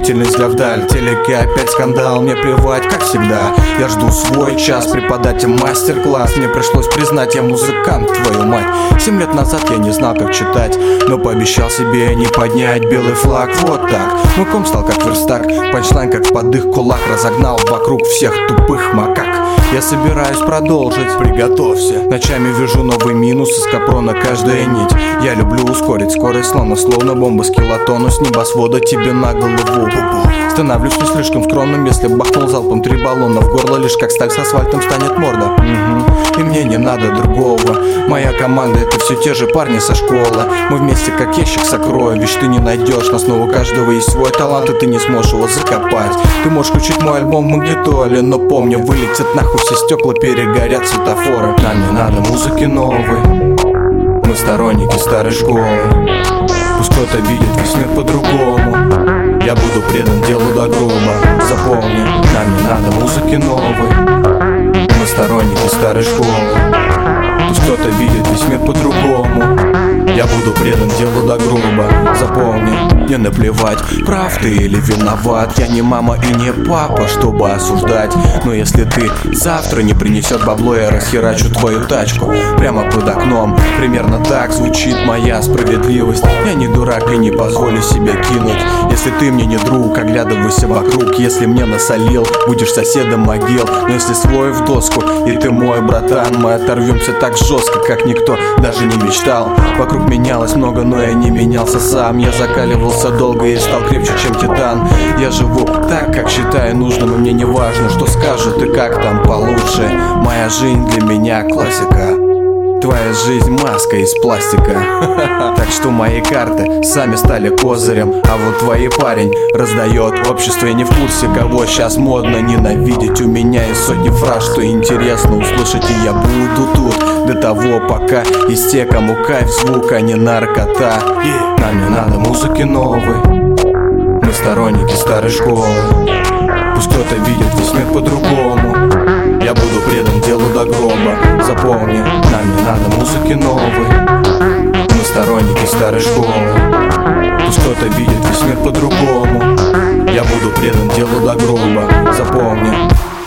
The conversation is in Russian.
Бдительный взгляд вдаль, телеке опять скандал. Мне плевать, как всегда, я жду свой час преподать им мастер-класс. Мне пришлось признать, я музыкант, твою мать. 7 лет назад я не знал, как читать, но пообещал себе не поднять белый флаг. Вот так, мой ком стал как верстак, панчлайн как под их кулак. Разогнал вокруг всех тупых макак. Я собираюсь продолжить, приготовься. Ночами вижу новый минус, из капрона каждая нить. Я люблю ускорить скорость, словно бомба с килотону с небосвода тебе на голову. Становлюсь не слишком скромным, если бахнул залпом 3 баллона в горло. Лишь как сталь с асфальтом станет морда. И мне не надо другого. Моя команда — это все те же парни со школы. Мы вместе как ящик сокровищ. Ты не найдешь нас, но у каждого есть свой талант, и ты не сможешь его закопать. Ты можешь включить мой альбом в магнитоле, но помни, вылетят нахуй все стекла, перегорят светофоры. Нам не надо музыки новой, мы сторонники старой школы. Пусть кто-то видит весь мир по-другому, я буду предан делу до гроба. Запомни, нам не надо музыки новой, мы сторонники старой школы. Пусть кто-то видит весь мир по-другому, я буду предан делу до гроба. Запомни, мне наплевать, прав ты или виноват. Я не мама и не папа, чтобы осуждать. Но если ты завтра не принесет бабло, я расхерачу твою тачку прямо под окном. Примерно так звучит моя справедливость. Я не дурак и не позволю себя кинуть. Если ты мне не друг, оглядывайся вокруг. Если мне насолил, будешь соседом могил. Но если свой в доску и ты мой братан, мы оторвемся так жестко, как никто даже не мечтал. Вокруг менялось много, но я не менялся сам. Я закаливался долго и стал крепче, чем титан. Я живу так, как считаю нужным, и мне не важно, что скажут и как там получше. Моя жизнь для меня классика, твоя жизнь маска из пластика. Так что мои карты сами стали козырем, а вот твой парень раздает общество. Я не в курсе, кого сейчас модно ненавидеть. У меня есть сотни фраз, что интересно услышать, и я буду тут до того, пока есть те, кому кайф звук, а не наркота. Нам не надо музыки новой, мы сторонники старой школы. Пусть кто-то видит весь мир по-другому, я буду предан делу до гроба. Запомни, нам не надо музыки новой, мы сторонники старой школы. Пусть кто-то видит весь мир по-другому, я буду предан делу до гроба. Запомни.